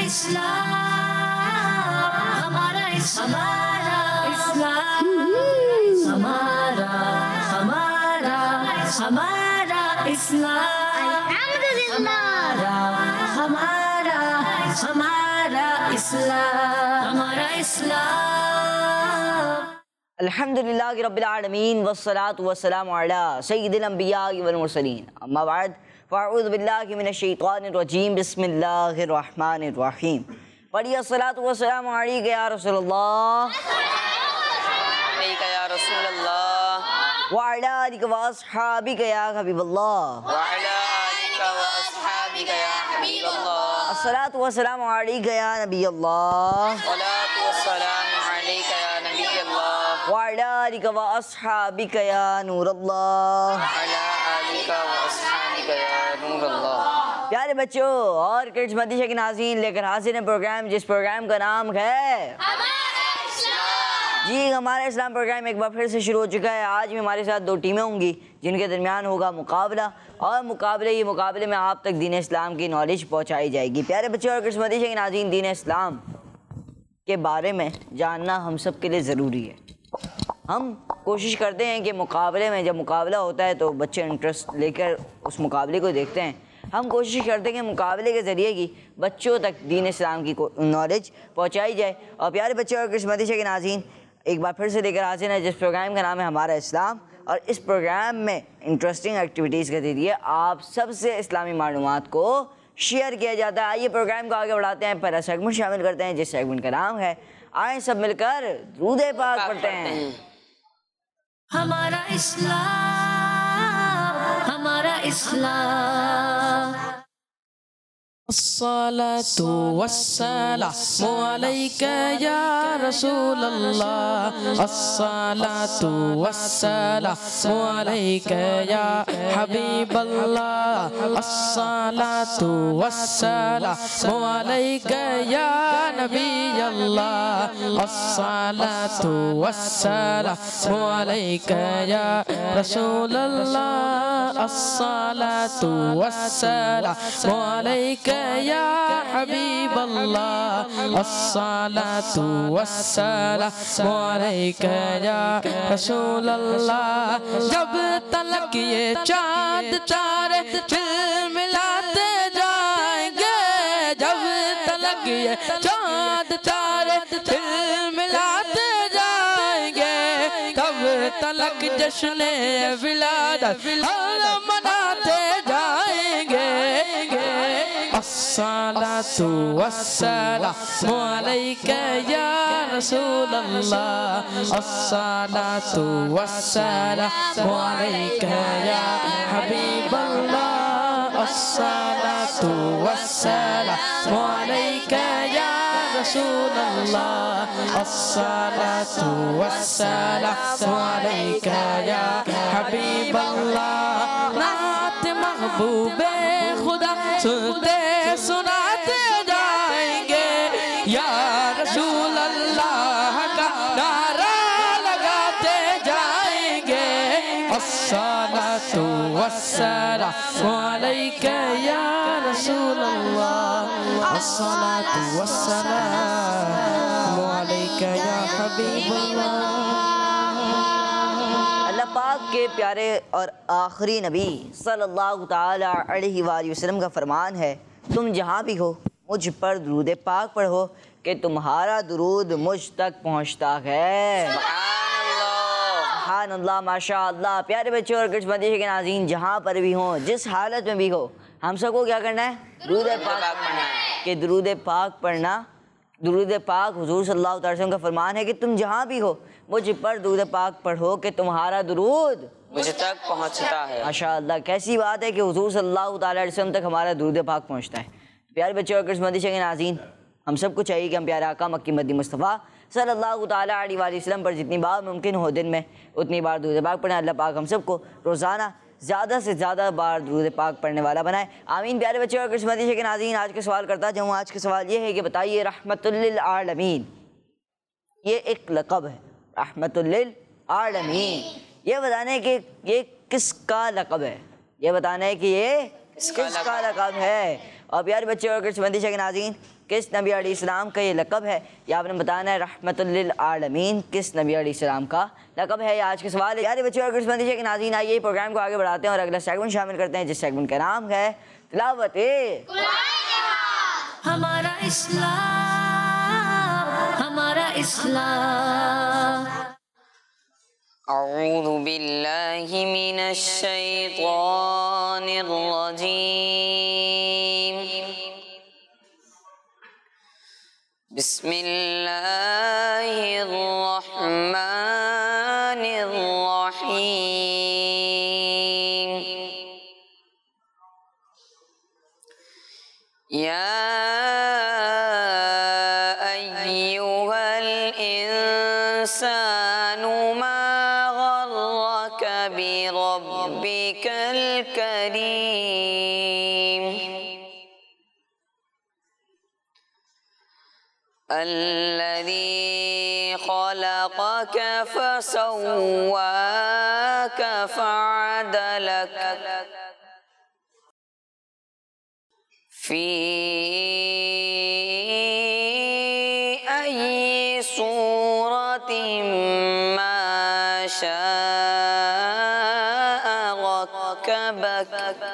इस्लाम, हमारा इस्लाम, हमारा हमारा हमारा इस्लाम, हमारा हमारा हमारा इस्लाम, हमारा इस्लाम। अल्हम्दुलिल्लाहि रब्बिल आलमीन वस्सलातु वस्सलामु अला सय्यिदिल अंबिया वल मुरसलीन, अम्मा बाद फ़अऊज़ु बिल्लाहि मिनश शैतानिर रजीम, बिस्मिल्लाहिर रहमानिर रहीम। पढ़िए अस्सलातु वस्सलामु अलैका या रसूलल्लाह, अलैका या रसूलल्लाह, व अला आलिका व अस्हाबिका या हबीबल्लाह, व अला आलिका व अस्हाबिका या हबीबल्लाह। अस्सलातु वस्सलामु अलैका या नबियल्लाह, सलातु वस्सलामु अलैका या नबियल्लाह, व अला आलिका व अस्हाबिका या नूरल्लाह। व अला आलिका व अस्हाबिका या नूरल्लाह। प्यारे बच्चों और किड्स मदीशा के नाज़रीन, लेकर हाजिर है प्रोग्राम जिस प्रोग्राम का नाम है जी हमारा इस्लाम। प्रोग्राम एक बार फिर से शुरू हो चुका है। आज भी हमारे साथ दो टीमें होंगी जिनके दरमियान होगा मुकाबला, और मुकाबले में आप तक दीन इस्लाम की नॉलेज पहुंचाई जाएगी। प्यारे बच्चों और किड्स मदीशा के नाज़रीन, दीन इस्लाम के बारे में जानना हम सब के लिए ज़रूरी है। हम कोशिश करते हैं कि मुकाबले में जब मुकाबला होता है तो बच्चे इंटरेस्ट लेकर उस मुकाबले को देखते हैं। हम कोशिश करते हैं कि मुकाबले के ज़रिए की बच्चों तक दीन इस्लाम की नॉलेज पहुंचाई जाए। और प्यारे बच्चों और किड्स मदीशा के नाज़रीन, एक बार फिर से लेकर हाजिर है जिस प्रोग्राम का नाम है हमारा इस्लाम। और इस प्रोग्राम में इंटरेस्टिंग एक्टिविटीज़ के ज़रिए आप सबसे इस्लामी मालूमात को शेयर किया जाता है। आइए प्रोग्राम को आगे बढ़ाते हैं, पहला सेगमेंट शामिल करते हैं जिस सेगमेंट का नाम है आए सब मिलकर दुरूद पाक पढ़ते हैं। हमारा इस्लाम, हमारा इस्लाम। अस्सलातु वस्सलामु अलैका या रसूलल्लाह, अस्सलातु वस्सलामु अलैका या हबीबल्लाह, अस्सलातु वस्सलामु अलैका या नबीयल्लाह, अस्सलातु वस्सलामु अलैका या रसूलल्लाह, अस्सलातु वस्सलामु अलैका या हबीबल्लाह, अस्सलातु वस्सलामु अलैका या रसूलल्लाह। जब तलक ये चाँद तारे फिर मिलाते जाएंगे, जब तलक ये चाँद तारे फिर मिलाते जाएंगे, तब तलक जश्न विलादत मनाते जाएंगे। अस्सलातु वस्सलामु अलैका या रसूलल्लाह, अस्सलातु वस्सलामु अलैका या हबीबल्लाह, अस्सलातु वस्सलामु अलैका या रसूलल्लाह, अस्सलातु वस्सलामु अलैका या हबीबल्लाह। नात महबूबे खुदा सुनते सुनाते जाएंगे, या रसूल अल्लाह का नारा लगाते जाएंगे। अस्सलातु वस्सलामु अलैका या रसूल अल्लाह, अस्सलातु वस्सलामु अलैका या हबीबल्लाह। अल्लाह पाक के प्यारे और आखिरी नबी सल्लल्लाहु ताला अलैहि वसल्लम का फरमान है, तुम जहाँ भी हो मुझ पर दुरूद पाक पढ़ो कि तुम्हारा दुरूद मुझ तक पहुँचता है। सुभान अल्लाह, माशा अल्लाह। प्यारे बच्चों और किड्स मदीशा के नाज़रीन, जहाँ पर भी हों, जिस हालत में भी हो, हम सबको क्या करना है? दुरूद पाक पढ़ना है। कि दुरूद पाक पढ़ना, दुरूद पाक हुज़ूर सल्लल्लाहु अलैहि वसल्लम का फरमान है कि तुम जहाँ भी हो मुझ पर दुरूद पाक पढ़ो कि तुम्हारा दुरूद मुझ तक पहुँचता है। माशा अल्लाह, कैसी बात है कि हुज़ूर सल्लल्लाहु अलैहि वसल्लम तक हमारा दुरूद पाक पहुँचता है। प्यारे बच्चों और किड्स मदीशा के नाज़रीन, हम सबको चाहिए कि हम प्यारे आका मक्की मदी मुस्तफ़ा सल्लल्लाहु ताला अलैहि वसल्लम पर जितनी बार मुमकिन हो दिन में उतनी बार दुरूद पाक पढ़ें। अल्लाह पाक हम सबको रोज़ाना ज़्यादा से ज़्यादा बार दुरूद पाक पढ़ने वाला बनाए, आमीन। प्यारे बच्चों और किड्स मदीशा के नाज़रीन, आज का सवाल करता जाऊँ। आज का सवाल ये है कि बताइए, रहमतुल लिल आलमीन ये एक लक़ब है, रहमतुल लिल आलमीन, ये बताने कि ये किसका लक़ब है? ये बताना है कि ये किसका लक़ब है? और प्यारे बच्चे और किस्मती के नाज़रीन, किस नबी अलैहिस्सलाम का ये लक़ब है, या आपने बताना है रहमतुल लिल आलमीन किस नबी अलैहिस्सलाम का लक़ब है। आज के सवाल है। प्यारे बच्चे और किस्मती के नाज़रीन, आइए प्रोग्राम को आगे बढ़ाते हैं और अगला सेगमेंट शामिल करते हैं, जिस सेगमेंट का नाम है तिलावत हमारा इस्लाम, हमारा इस्लाम। अऊज़ु बिल्लाहि मिनश शैतानिर रजीम। बिस्मिल्लाहिर रहमानिर रहीम। या अय्युहल इंसानु मा गर्रक बिरब्बिकल करीम अल्लज़ी खलक़क फसव्वाक फअदलक फ़ी अय्यि सूरतिन मा शाअ रक्कबक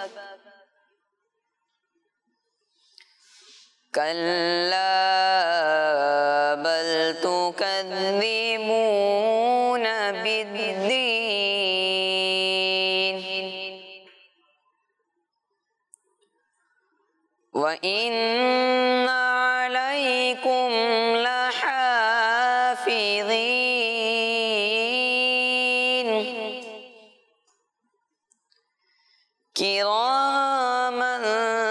कल्ला बल तुकज़्ज़िबून बिद्दीन व इन्न अलैकुम लहाफ़िज़ीन किरामन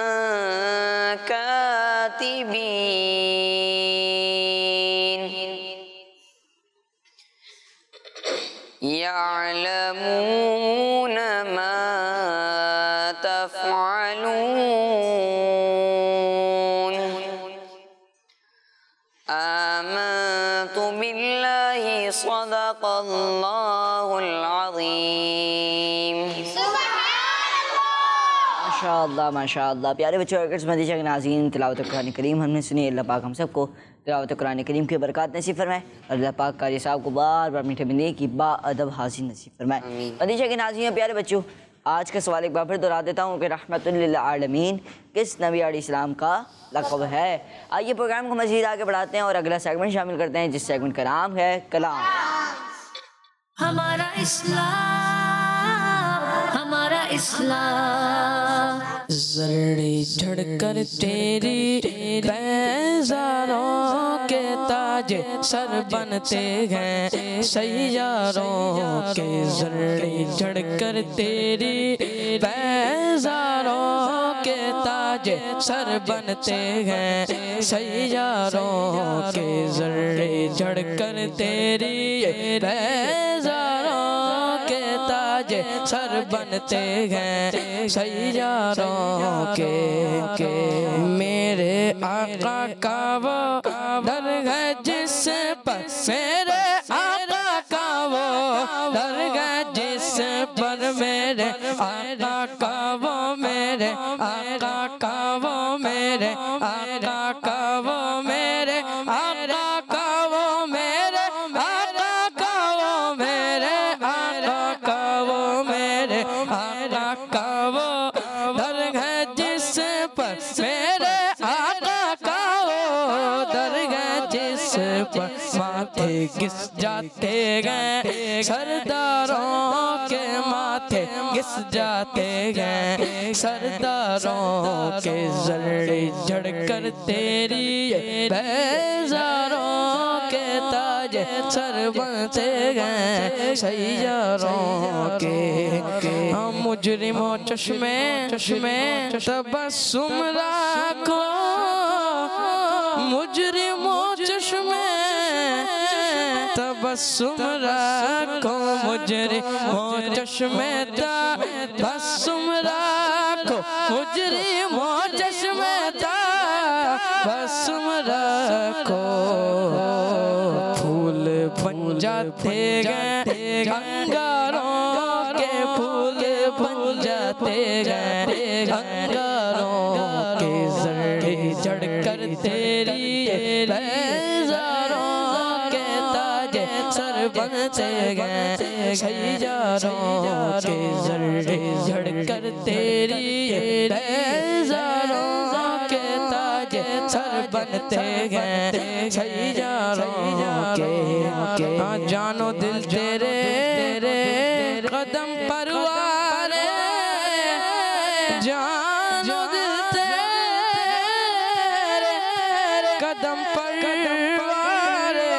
कातिबीन यअलमून मा तफ़अलून। आमन्तु बिल्लाहि सदक़ल्लाहुल अज़ीम। माशाअल्लाह माशाअल्लाह। प्यारे बच्चों और किस्मती के नाज़रीन, तिलावत कुरान करीम हमने सुनी। अल्लाह पाक हम सबको तिलावत कुरान करीम की बरकत नसीब फरमाए और अल्लाह पाक कारी साहब को बार बार मीठे बंदे की बाअदब हाज़िर नसीब फरमाए। मदीशा के नाज़रीन, प्यारे बच्चों, आज का सवाल एक बार फिर दोहरा देता हूँ कि रहमतुल लिल आलमीन किस नबी अलैहिस्सलाम का लक़ब है। आइए प्रोग्राम को मज़ीद आगे बढ़ाते हैं और अगला सेगमेंट शामिल करते हैं, जिस सेगमेंट का नाम है कलाम। हमारा इस्लाम, हमारा इस्लाम। जर्री झड़कर तेरी पैज़ारों के ताज सर बनते हैं सैयारों के। जर्री झड़कर तेरी पैज़ारों के ताज सर बनते हैं सैयारों के। जर्री झड़कर तेरी पैज़ारों के ताज सर बनते हैं सैयारों के। मेरे आका का वो दर है जिस पर, मेरे आका का वो दर है जिस पर, मेरे आका का वो, मेरे आका का वो, मेरे आका का वो, मेरे आका का वो, मेरे आका का वो, मेरे आका का वो, मेरे आका का वो दर है जिस पर, मेरे आका का वो दर है जिस पर। माथे घिस जाते गए सरदारों के, माथे घिस जाते गए सरदारों के। जर्री झड़कर तेरी पैज़ारों के ताज सर बनते गए सैयारों के। हम मुजरिमों चश्मे चश्मे तबस्सुम रखो, मुजरिमों चश्मे तबस्सुम रखो, मुजरिमों चश्मे तबस्सुम रखो, मुजरिमों चश्मे तबस्सुम रखो। फूल बन जाते गए अंगारों के, फूल बन जाते गए अंगारों के। झड़कर तेरी बेजारों के ताज सर बनते गए सैयारों के जर्रे झड़कर तेरी बेजारों के ताज सर बनते गए सैयारों के जानो दिल तेरे कदम परवारे जानो दिल तेरे कदम परवारे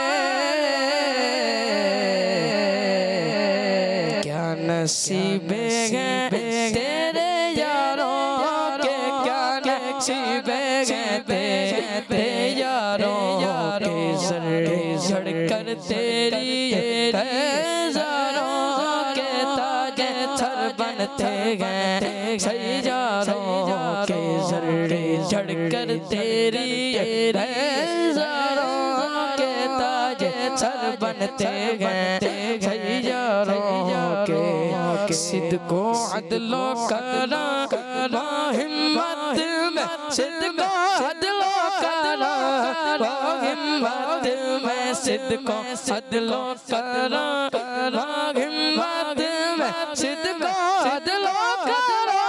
क्या नसीबे हैं तेरे यारों के क्या नसीबे हैं तेरे यारों के जर्रे झड़कर तेरी बेजारों के ताज सर बनते गए सैयारों के जर्रे झड़कर तेरी बेजारों के ताज सर बनते गए सैयारों के सिद्को अदलो करा हिम्मत में सिद्को अदलो करा हिम्मत में सिद्को अदलो करा हिम्मत में सिद्को अदलो करा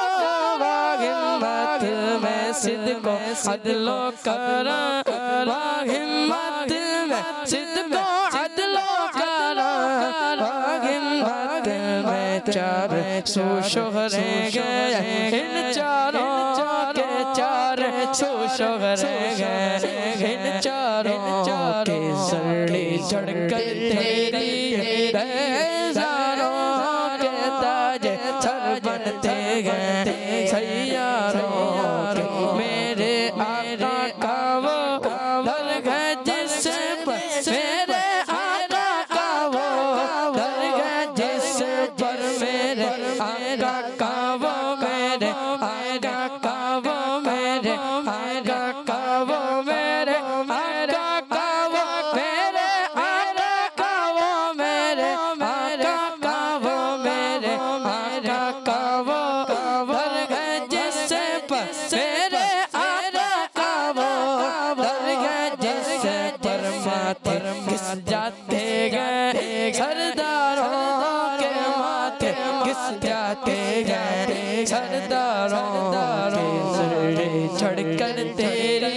हिम्मत में सिद्को अदलो करा हिम्मत में सिद्को अदलो करा हिम्मत में चार सो शोहरे गए इन चारों के चार सो शोहरे गए इन चारों के जर्रे झड़कर तेरी बेजारों के ताज सर बनते गए सैयारों के मेरे आका का वो दरगाह जिस पर मेरे आका का वो दरगाह जिस पर मेरे आका का वो मेरे आका का वो मेरे आका का वो मेरे आका का वो मेरे आका का वो मेरे आका का वो मेरे आका का वो दरगाह जिस पर मेरे आका का वो दरगाह जिस पर माथे किस जाते गए सरदारों के माथे किस जाते गए सरदारों के जर्रे झड़कर तेरी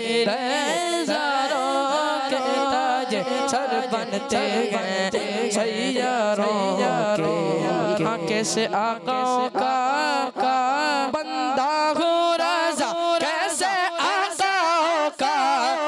बेजारों के ताज सर बनते गए सैयारों के आंखें से आकाओं का बंदा हो राजा कैसे आकाओं का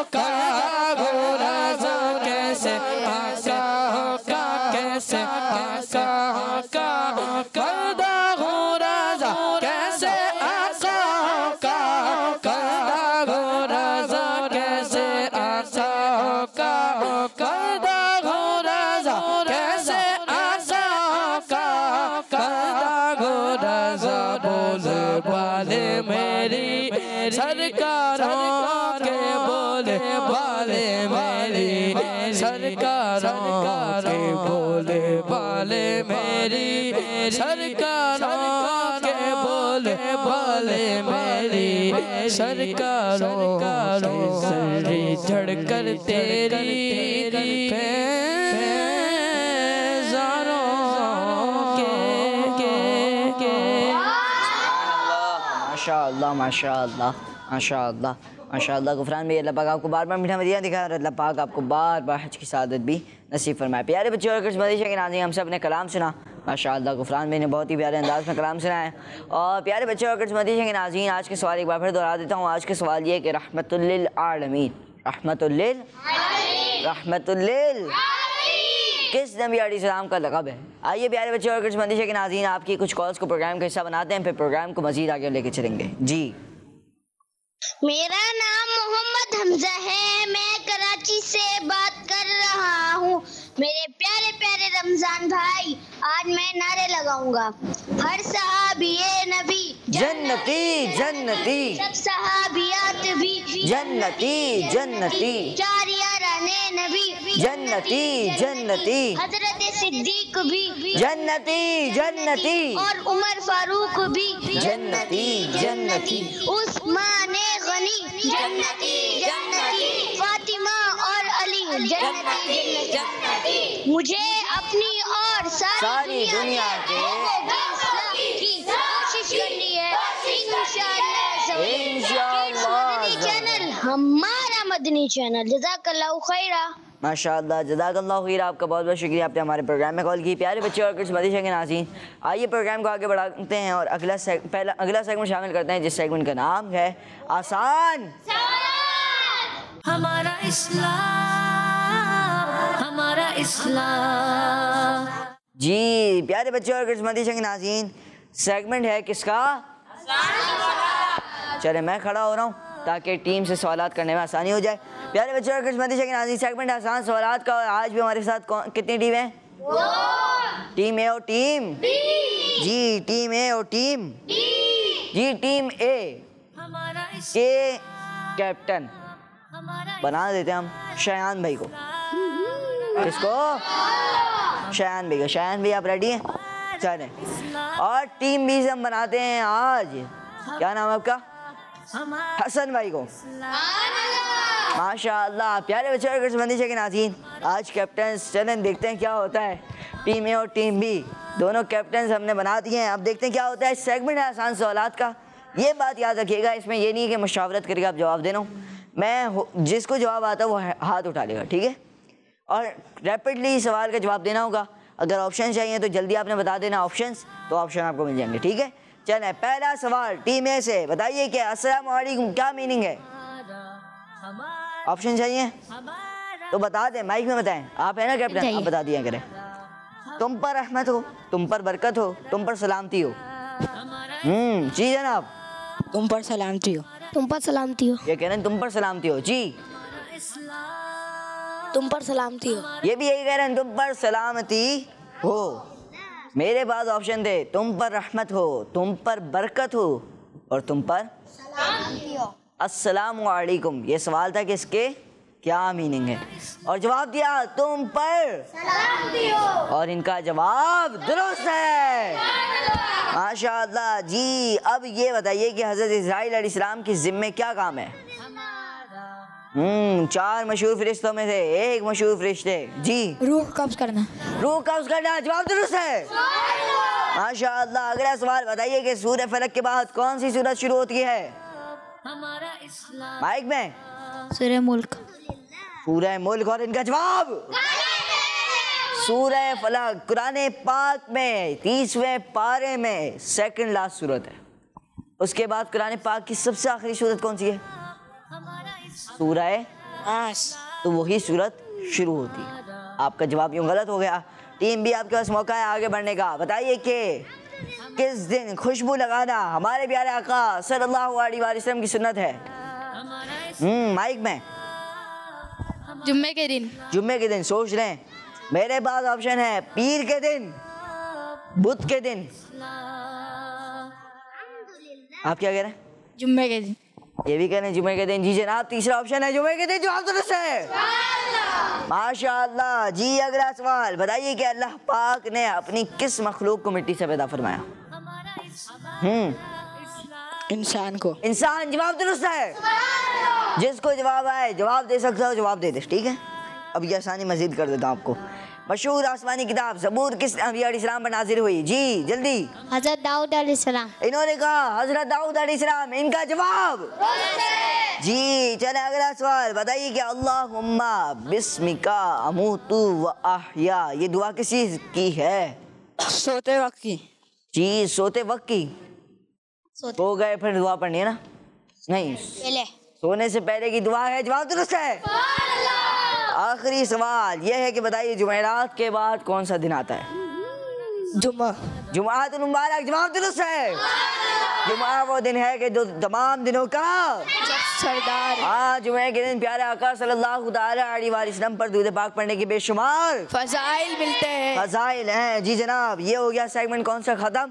हो राजा कैसे आकाओं का कैसे आकाओं का करदा हो राजा कैसे आकाओं का करदा हो राजा कैसे आकाओं का करदा हो राजा कैसे आकाओं का करदा हो राजा बोले वाले मेरी सरकारों के बोले वाले मेरी सरकारों के बोले वाले मेरी सरकारों के बोले वाले मेरी सरकारों के जर्रे झड़कर तेरी बेजारों के माशाअल्लाह माशाअल्लाह माशाअल्लाह माशाअल्लाह। गुफरान में अल्लाह पाक आपको बार बार मीठा मदीना दिखाए और अल्लाह पाक आपको बार बार हज की सादत भी नसीब फरमाए। प्यारे बच्चों और मदीशा के नाज़रीन, हम सब ने कलाम सुना माशाअल्लाह। गुफरान में ने बहुत ही प्यारे अंदाज में कलाम सुना है। और प्यारे बच्चों और मदीशा के नाज़रीन, आज के सवाल एक बार फिर दोहरा देता हूँ। आज के सवाल ये कि रहमतुल लिल आलमीन किस नबी अलैहिस्सलाम का लक़ब है? आइए प्यारे बच्चों और मदीशा के नाज़रीन, आपकी कुछ कॉल्स को प्रोग्राम का हिस्सा बनाते हैं, फिर प्रोग्राम को मज़ीद आगे लेके चलेंगे। जी, मेरा नाम मोहम्मद हमजा है, मैं कराची से बात कर रहा हूँ। मेरे प्यारे प्यारे रमजान भाई, आज मैं नारे लगाऊंगा। हर सहाबिये नबी जन्नती जन्नती, सब सहाबियात भी जन्नती जन्नती, चार याराने नबी जन्नती जन्नती, हजरत सिद्दीक भी, जन्नती जन्नती, और उमर फारूक भी, जन्नती जन्नती, उस्मान गनी, जन्नती जन्नती, फातिमा और अली, जन्नती जन्नती। मुझे अपनी और सारी दुनिया के इस्लाह की कोशिश करनी है इंशाअल्लाह। इंशाअल्लाह। चैनल हमारा मदनी चैनल। जज़ाकल्लाहु खैरा। माशाअल्लाह, जज़ाकल्लाहु खैर। आपका बहुत बहुत शुक्रिया, आपने हमारे प्रोग्राम में कॉल की। प्यारे बच्चे और कुछ मदीशा के नाज़रीन, आइए प्रोग्राम को आगे बढ़ाते हैं और अगला सेगमेंट शामिल करते हैं, जिस सेगमेंट का नाम है आसान हमारा इस्लाम, हमारा इस्लाम। जी प्यारे बच्चे और कुछ मदीशा के नाज़रीन, सेगमेंट है किसका? चले मैं खड़ा हो रहा हूँ ताकि टीम से सवालात करने में आसानी हो जाए। प्यारे बच्चों और किस्मती के नाज़रीन, सेगमेंट आसान सवालात का। आज भी हमारे साथ कितनी टीम है? टीम ए और टीम जी, टीम ए और टीम जी। टीम ए हमारा के कैप्टन बना देते हैं हम शयान भाई को। किसको? शयान भाई को। शयान भाई आप रेडी हैं? चलें। और टीम बी से हम बनाते हैं आज, क्या नाम है आपका? हसन भाई को। माशाअल्लाह। प्यारे बच्चे और के नाज़रीन, आज कैप्टन चलें देखते हैं क्या होता है। टीम ए और टीम बी दोनों कैप्टन हमने बना दिए हैं। अब देखते हैं क्या होता है। सेगमेंट है आसान सवालात का। ये बात याद रखिएगा, इसमें ये नहीं है कि मुशावरत करके आप जवाब देना, मैं जिसको जवाब आता है वो हाथ उठा लेगा, ठीक है? और रैपिडली सवाल का जवाब देना होगा। अगर ऑप्शन चाहिए तो जल्दी आपने बता देना ऑप्शंस, तो ऑप्शन आपको मिल जाएंगे, ठीक है? चलें, पहला सवाल टीम ए से, बताइए कि अस्सलाम वालेकुम क्या मीनिंग है? ऑप्शन चाहिए तो बता दें, माइक में बताएं। आप है ना कैप्टन, आप बता दिया करें। तुम पर रहमत हो, तुम पर बरकत हो, तुम पर सलामती हो। जी जनाब। तुम पर सलामती हो। तुम पर सलामती हो। ये कह रहे हैं तुम पर सलामती हो। जी। तुम पर सलामती हो। ये भी यही कह रहे हैं तुम पर सलामती हो। मेरे पास ऑप्शन थे तुम पर रहमत हो, तुम पर बरकत हो और तुम पर अस्सलाम वालेकुम। ये सवाल था कि इसके क्या मीनिंग है, और जवाब दिया तुम पर सलामती हो, और इनका जवाब दुरुस्त है। माशाअल्लाह। जी अब ये बताइए कि हज़रत इस्राईल अलैहिस्सलाम की ज़िम्मे क्या काम है? 4 मशहूर फरिश्तों में से एक मशहूर फरिश्ते। जी। रूह कब्ज़ करना। रूह कब्ज़ करना, जवाब दुरुस्त है। माशाअल्लाह। अगला सवाल बताइए कि सूरह फलक के बाद कौन सी सूरत शुरू होती है? हमारा इस्लाम। माइक में। सूरह मुल्क। सूरह मुल्क, और इनका जवाब सूरह फलक। कुरान पाक में 30वें पारे में सेकंड लास्ट सूरत है। उसके बाद कुरान पाक की सबसे आखिरी सूरत कौन सी है? सूरह नास। तो वही सूरत शुरू होती है। आपका जवाब यूं गलत हो गया। टीम भी आपके पास मौका है आगे बढ़ने का। बताइए कि किस दिन खुशबू लगाना हमारे प्यारे आका सल्लल्लाहु अलैहि वसल्लम की सुन्नत है? माइक में। जुम्मे के दिन। जुम्मे के दिन। सोच लें। मेरे पास ऑप्शन है पीर के दिन, बुध के दिन। आप क्या कह रहे हैं? जुम्मे के दिन। ये भी कह रहे हैं जुम्मे के दिन। जी जनाब, तीसरा ऑप्शन है जुम्मे के दिन। जवाब दुरुस्त है। माशाअल्लाह। जी अगला सवाल बताइए कि अल्लाह पाक ने अपनी किस मखलूक को मिट्टी से पैदा फरमाया? इंसान को। इंसान। जवाब दुरुस्त है। जिसको जवाब आए जवाब दे सकता हो जवाब दे दे, ठीक है? अब ये आसानी मजीद कर देता हूँ आपको। मशहूर आसमानी किताब ज़बूर किस नबी अलैहिस्सलाम पर नाजिल हुई? जी जल्दी। हज़रत दाऊद अलैहिस्सलाम। इन्होंने कहा हजरत दाऊद अलैहिस्सलाम। इनका जवाब जी। चले अगला सवाल बताइए कि अल्लाहुम्मा बिस्मिका अमूतु व अहया, ये दुआ किस चीज़ की है? सोते वक्त की। जी सोते वक्त की। सो गए फिर दुआ पढ़नी है ना? नहीं, पहले सोने से पहले की दुआ है। जवाब दुरुस्त है। आखिरी सवाल यह है कि बताइए जुमेरात के बाद कौन सा दिन आता है? जुम्मा। जुमातुल मुबारक। जवाब दुरुस्त है। जुमा वो दिन है कि जो तमाम दिनों का सरदार। हाँ, जुमे के दिन प्यारे आका सल्लल्लाहु अलैहि वसल्लम पर दूध पाक पढ़ने के बेशुमार फजाइल मिलते हैं। फजाइल हैं। जी जनाब, ये हो गया सेगमेंट कौन सा खत्म?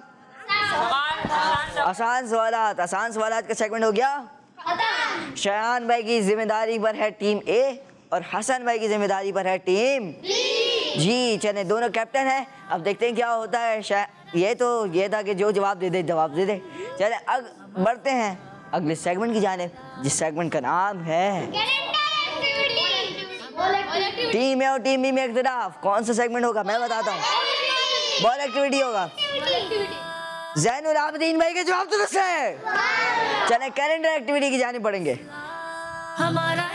आसान सवालात। आसान सवालात का सेगमेंट हो गया। शयान भाई की जिम्मेदारी पर है टीम ए और हसन भाई की जिम्मेदारी पर है टीम जी चले, दोनों कैप्टन हैं। अब देखते हैं क्या होता है। ये था कि जो जवाब दे दे। चले अब बढ़ते हैं अगले सेगमेंट की जानिब, जिस सेगमेंट का नाम है टीम ए और टीम बी में इख्तिलाफ। कौन सा सेगमेंट होगा मैं बताता हूँ। बॉल एक्टिविटी होगा। ज़ैनुल आबिदीन भाई के जवाब दुरुस्त है। चले कैलेंडर एक्टिविटी की जानिब पढ़ेंगे। हमारा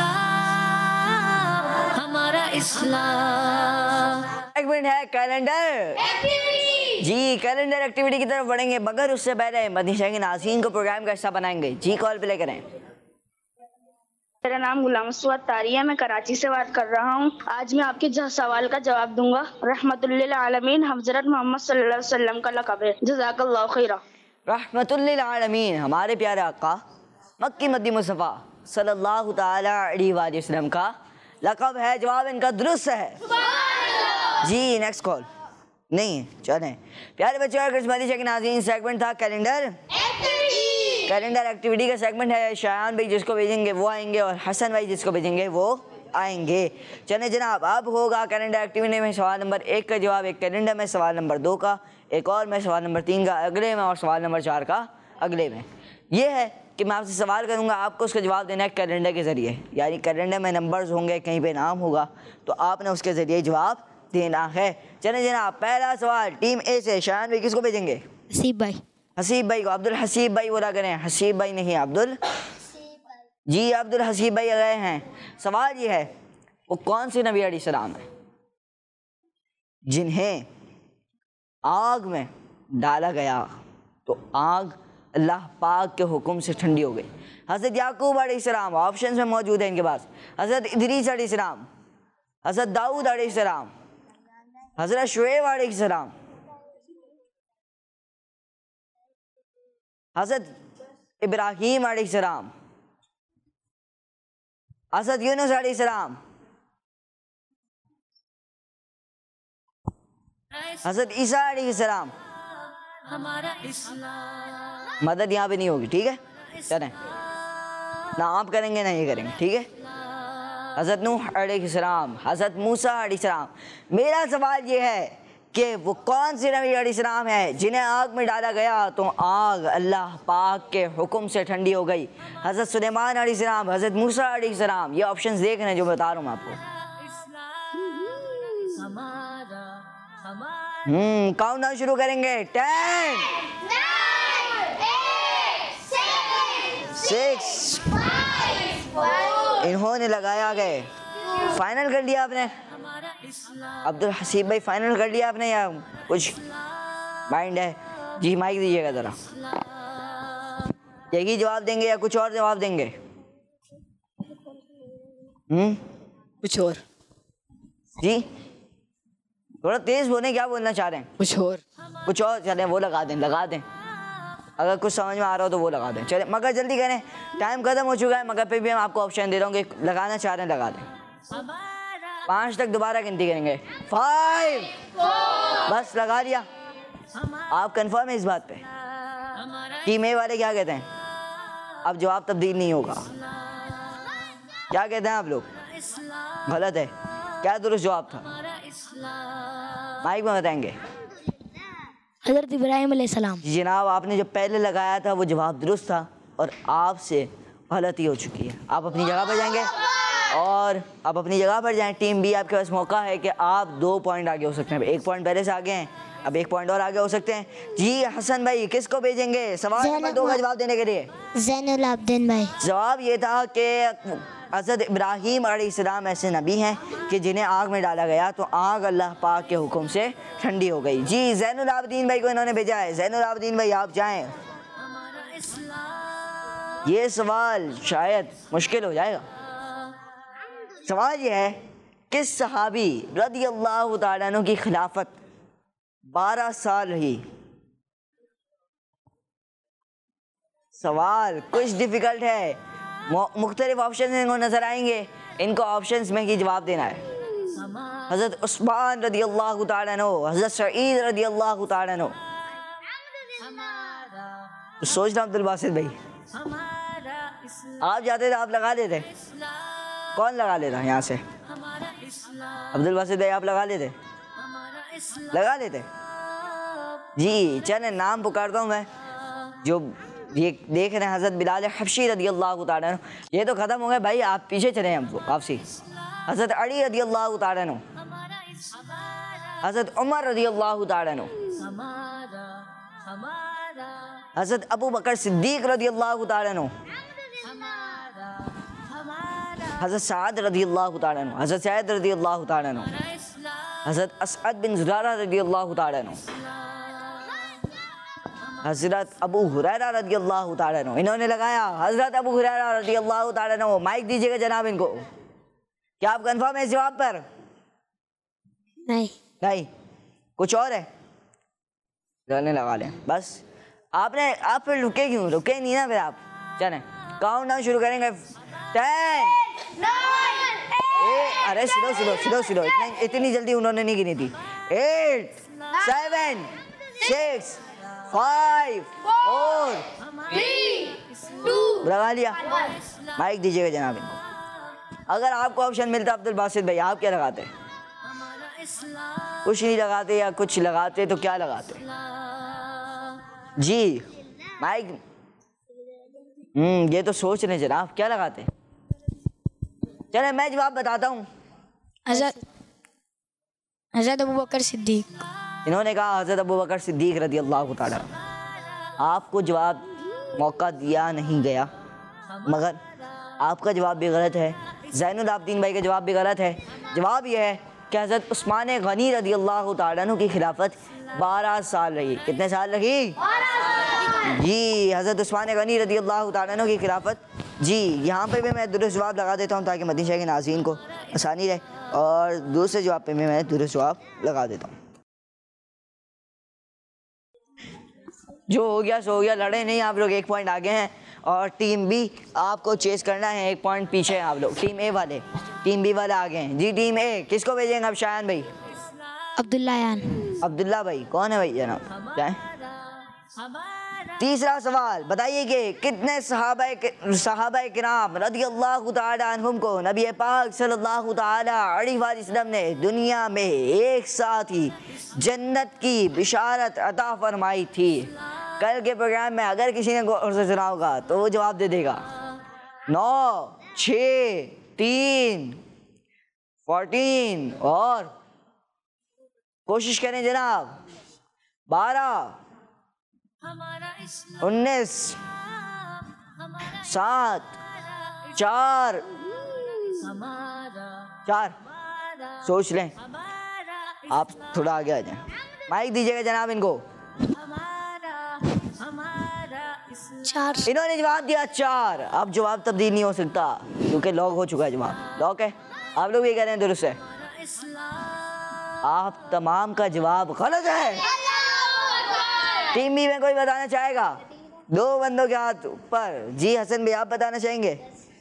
इस्लाम सेगमेंट है कैलेंडर जी। कैलेंडर एक्टिविटी की तरफ बढ़ेंगे, मगर उससे पहले मदीना के नाज़रीन को प्रोग्राम का हिस्सा बनाएंगे। जी कॉल प्ले करें। मेरा नाम गुलाम असवद तारी है, मैं कराची से बात कर रहा हूँ। आज मैं आपके सवाल का जवाब दूंगा। रहमतुल्लिल आलमीन हज़रत मोहम्मद सल्लल्लाहु अलैहि वसल्लम का लक़ब है। जज़ाकल्लाहु खैरा। रहमतुल्लिल आलमीन हमारे प्यारे आका मक्की मदी मुस्तफ़ा सल्लल्लाहु ताला अलैहि वसल्लम का लक़ब है। जवाब इनका दुरुस्त है जी। नेक्स्ट कॉल नहीं, चलें प्यारे बच्चे और मदीना के नाज़रीन, सेगमेंट था कैलेंडर एक्टिविटी का सेगमेंट है। शायान भाई जिसको भेजेंगे वो आएंगे और हसन भाई जिसको भेजेंगे वो आएंगे। चले जनाब, अब होगा कैलेंडर एक्टिविटी में सवाल नंबर 1 का जवाब एक कैलेंडर में, सवाल नंबर 2 का एक और में, सवाल नंबर 3 का अगले में और सवाल नंबर 4 का अगले में। ये है कि मैं आपसे सवाल करूंगा, आपको उसका जवाब देना है कैलेंडर के ज़रिए, यानी कैलेंडर में नंबर्स होंगे, कहीं पे नाम होगा, तो आपने उसके ज़रिए जवाब देना है। चले जनाब, पहला सवाल टीम ए से शायान भाई किसको भेजेंगे? हसीब भाई को। अब्दुल हसीब भाई बोला करें, हसीब भाई नहीं अब्दुल जी। अब्दुल हसीब भाई गए हैं। सवाल ये है वो कौन से नबी अलैहिस्सलाम है जिन्हें आग में डाला गया तो आग अल्लाह पाक के हुक्म से ठंडी हो गई? हज़रत याकूब अलैहिस्सलाम ऑप्शन में मौजूद है इनके पास, हज़रत इदरीस अलैहिस्सलाम, हज़रत दाऊद अलैहिस्सलाम, हज़रत शुएब अलैहिस्सलाम, हज़रत इब्राहीम अलैहिस्सलाम, हज़रत यूनुस अलैहिस्सलाम, हज़रत ईसा अलैहिस्सलाम। हमारा इस्लाम। मदद यहाँ पे नहीं होगी, ठीक है? चलें, ना आप करेंगे ना ये करेंगे, ठीक है? हज़रत नूह अलैहिस्सलाम, हज़रत मूसा अलैहिस्सलाम। मेरा सवाल ये है कि वो कौन से नबी अलैहिस्सलाम है जिन्हें आग में डाला गया तो आग अल्लाह पाक के हुक्म से ठंडी हो गई? हज़रत सुलेमान अलैहिस्सलाम, हज़रत मूसा अलैहिस्सलाम। ये ऑप्शंस देख रहे हैं जो बता रहा हूँ मैं आपको। काउंट डाउन शुरू करेंगे। 10 6 इन्होंने लगाया गए। फाइनल कर लिया आपने? अब्दुल हसीब भाई फाइनल कर लिया आपने या कुछ माइंड है? जी माइक दीजिएगा ज़रा। यही जवाब देंगे या कुछ और जवाब देंगे? कुछ और जी थोड़ा तेज बोलें, क्या बोलना चाह रहे हैं? कुछ और चलें वो लगा दें। अगर कुछ समझ में आ रहा हो तो वो लगा दें। चलें मगर जल्दी करें, टाइम ख़त्म हो चुका है, मगर फिर भी हम आपको ऑप्शन दे रहा हूँ कि लगाना चाह रहे हैं लगा दें। 5 तक दोबारा गिनती करेंगे। 5 बस लगा लिया। आप कंफर्म है इस बात पे? टीम ए वाले क्या कहते हैं? अब जवाब तब्दील नहीं होगा। क्या कहते हैं आप लोग? गलत है। क्या दुरुस्त जवाब था? माइक में बताएंगे। हज़रत इब्राहीम अलैहिस्सलाम। जी जनाब, आपने जो पहले लगाया था वो जवाब दुरुस्त था और आपसे गलती हो चुकी है। आप अपनी जगह पर जाएंगे और आप अपनी जगह पर जाएं। टीम बी आपके पास मौका है कि आप 2 पॉइंट आगे हो सकते हैं। 1 पॉइंट पहले से आगे हैं, अब 1 पॉइंट और आगे हो सकते हैं। जी हसन भाई किसको भेजेंगे सवाल नंबर 2 का जवाब देने के लिए? ज़ैनुल आबिदीन भाई। जवाब ये था कि हज़रत इब्राहीम अलैहिस्सलाम ऐसे नबी हैं कि जिन्हें आग में डाला गया तो आग अल्लाह पाक के हुक्म से ठंडी हो गई। जी ज़ैनुल आबिदीन भाई को इन्होंने भेजा है। ज़ैनुल आबिदीन भाई आप जाएं। ये सवाल शायद मुश्किल हो जाएगा। सवाल ये है किस सहाबी रज़ी अल्लाह तआला अन्हु की खिलाफत 12 साल रही? सवाल कुछ डिफ़िकल्ट है, मुख्तलिफ ऑप्शन इनको नज़र आएंगे, इनको ऑप्शंस में ही जवाब देना है। हज़रत उस्मान रज़ी अल्लाह तआला अन्हु, हज़रत सईद रज़ी अल्लाह तआला अन्हु। तो सोच रहा अब्दुल बासित भाई आप जाते थे, आप लगा लेते? कौन लगा लेता यहाँ से? अब्दुल बासित भाई आप लगा लेते? लगा लेते जी। चले नाम पुकारता हूँ मैं, जो ये देख रहे हैं हज़रत बिलाल हबशी रदियल्लाहु ताला अन्हु। ये तो ख़त्म हो गए भाई, आप पीछे चले हमको आपसी। हज़रत अली रदियल्लाहु ताला अन्हु, हज़रत उमर रदियल्लाहु ताला अन्हु, हज़रत अबू बकर सिद्दीक रदियल्लाहु ताला अन्हु, हज़रत साद रदियल्लाहु ताला अन्हु, हज़रत सैद रदियल्लाहु ताला अन्हु, हज़रत असअद बिन ज़ुरारा रदियल्लाहु ताला अन्हु, हज़रत अबू हुरैरा रदियल्लाहु ताला अन्हु। इन्होंने लगाया हज़रत अबू हुरैरा रदियल्लाहु ताला अन्हु। माइक दीजिएगा जनाब इनको। क्या आप कंफर्म है इस जवाब पर? नहीं, कुछ और है? चलने लगा लें बस। आप फिर रुके क्यों? रुके नहीं ना फिर आप। चलें काउंट डाउन शुरू करेंगे। 10 अरे स्लो, इतनी जल्दी उन्होंने नहीं गिनी थी। 8 7 6 5 4 3 2 लगा लिया। माइक दीजिएगा जनाब इनको। अगर आपको ऑप्शन मिलता अब्दुल बासित भाई, आप क्या लगाते? कुछ नहीं लगाते, या कुछ लगाते तो क्या लगाते जी? माइक ये तो सोच रहे जनाब, क्या लगाते? चले मैं जवाब बताता हूँ। हज़रत अबू बकर सिद्दीक। इन्होंने कहा हज़रत अबू बकर सिद्दीक रदियल्लाहु ताला। आपको जवाब मौका दिया नहीं गया, मगर आपका जवाब भी गलत है। ज़ैनुल आबदीन भाई का जवाब भी गलत है। जवाब यह है कि हज़रत उस्मान गनी रदियल्लाहु ताला अन्हु की खिलाफत 12 साल रही। कितने साल रही जी? हज़रत उस्मान गनी रदियल्लाहु ताला अन्हु की खिलाफत जी। यहाँ पे भी मैं दुरुस्त जवाब लगा देता हूँ ताकि मदीना शहर के नाज़रीन को आसानी रहे, और दूसरे जवाब पे मैं दुरुस्त जवाब लगा देता हूँ। जो हो गया सो हो गया, लड़े नहीं आप लोग, 1 पॉइंट आगे हैं। और टीम बी आपको चेस करना है, 1 पॉइंट पीछे हैं आप लोग। टीम ए वाले टीम बी वाले आगे हैं जी। टीम ए किसको भेजेंगे अब? शायान भाई? अब्दुल्ला भाई कौन है भाई जनाब? क्या है? तीसरा सवाल बताइए कि कितने सहाबाए किराम रदियल्लाहु ताला अन्हुम को नबी पाक सल्लल्लाहु ताला अलैहि वसल्लम ने दुनिया में एक साथ ही जन्नत की बिशारत अता फरमाई थी? कल के प्रोग्राम में अगर किसी ने गौर से सुना होगा तो वो जवाब दे देगा। 9 6 3 14 और कोशिश करें जनाब। 12 19 7 4 सोच लें। आप थोड़ा आगे आ जाएं। माइक दीजिएगा जनाब इनको। 4। इन्होंने जवाब दिया 4। अब जवाब तब्दील नहीं हो सकता क्योंकि लॉक हो चुका है। जवाब लॉक है। आप लोग ये कह रहे हैं दुरुस्त है। आप तमाम का जवाब गलत है। टीम बी में कोई बताना चाहेगा? 2 बंदों के हाथ ऊपर जी। हसन भाई आप बताना चाहेंगे?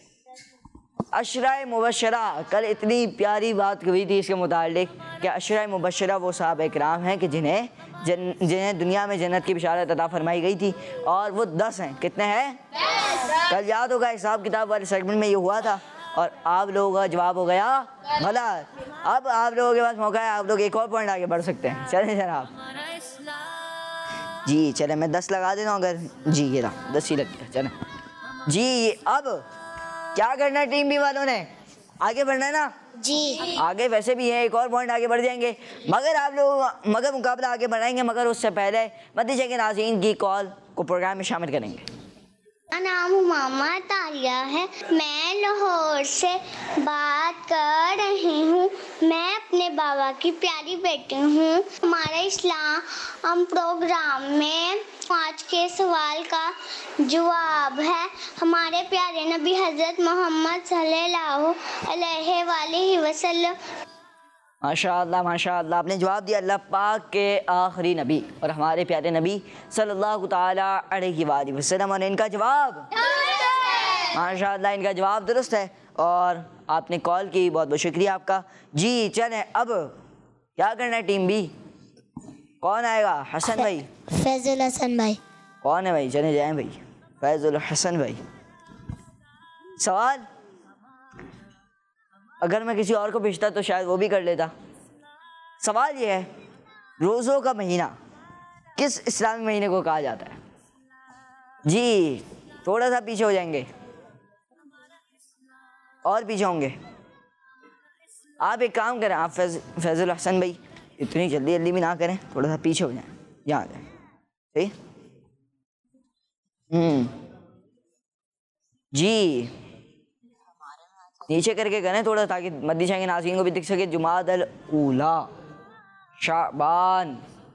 अशराए मुबशरा, कल इतनी प्यारी बात हुई थी इसके मुतालिक कि अशराए मुबशरा वो साहब इकराम हैं कि जिन्हें दुनिया में जन्नत की बिशारत अता फरमाई गई थी, और वो 10 हैं। कितने हैं? कल याद होगा हिसाब किताब वाले सेगमेंट में ये हुआ था, और आप लोगों का जवाब हो गया गलत। अब आप लोगों के पास मौका है, आप लोग 1 और पॉइंट आगे बढ़ सकते हैं। चलें जनाब जी। चले मैं 10 लगा देता हूँ अगर जी। ये रहा 10 ही लग गया। चलें जी। अब क्या करना है टीम बी वालों ने? आगे बढ़ना है ना जी। आगे वैसे भी है, 1 और पॉइंट आगे बढ़ जाएंगे, मगर आप लोग मुकाबला आगे बढ़ाएंगे, मगर उससे पहले मदीना के नाज़रीन की कॉल को प्रोग्राम में शामिल करेंगे। मेरा नाम हुमामा तालिया है। मैं लाहौर से बात कर रही हूँ। मैं अपने बाबा की प्यारी बेटी हूँ। हमारे इस्लाम प्रोग्राम में आज के सवाल का जवाब है हमारे प्यारे नबी हज़रत मोहम्मद सल्लल्लाहु अलैहि वसल्लम। माशाअल्लाह माशाअल्लाह। आपने जवाब दिया अल्लाह पाक के आखिरी नबी और हमारे प्यारे नबी सल्लल्लाहु ताला अलैहि वसल्लम। और इनका जवाब माशाअल्लाह, इनका जवाब दुरुस्त है और आपने कॉल की, बहुत बहुत शुक्रिया आपका जी। चलें अब क्या करना है टीम बी? कौन आएगा? हसन भाई? फैजुल हसन भाई। कौन है भाई? चले जाएं भाई। फैजुल हसन भाई। सवाल अगर मैं किसी और को भेजता तो शायद वो भी कर लेता। सवाल ये है, रोज़ों का महीना किस इस्लामी महीने को कहा जाता है? जी थोड़ा सा पीछे हो जाएंगे और पीछे होंगे। आप एक काम करें, आप फैजुल हसन भाई इतनी जल्दी जल्दी भी ना करें, थोड़ा सा पीछे हो जाएं, यहाँ आ जाए। सही? जी नीचे करके करें थोड़ा, ताकि मदीशा के नाज़रीन को भी दिख सके। जुमादल ऊला, शाबान,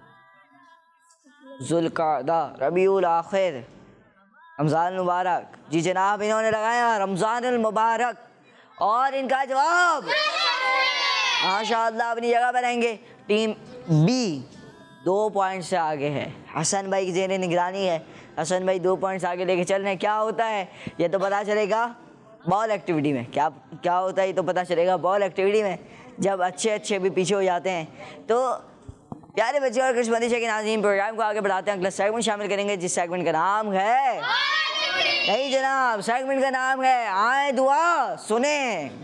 जुल्कादा, रबीउल आखिर, रमज़ान मुबारक। जी जनाब, इन्होंने लगाया रमज़ानुल मुबारक और इनका जवाब माशाअल्लाह अपनी जगह पर रहेंगे। टीम बी 2 पॉइंट से आगे है। हसन भाई की ज़ेरे निगरानी है, हसन भाई 2 पॉइंट्स आगे लेके चल रहे हैं। क्या होता है ये तो पता चलेगा बॉल एक्टिविटी में। क्या क्या होता है ये तो पता चलेगा बॉल एक्टिविटी में, जब अच्छे भी पीछे हो जाते हैं। तो प्यारे बच्चे और कृष्ण मदीशा के नाज़रीन, प्रोग्राम को आगे बढ़ाते हैं। अगला सेगमेंट शामिल करेंगे, जिस सेगमेंट का नाम है, नहीं जनाब, सेगमेंट का नाम है आए दुआ सुने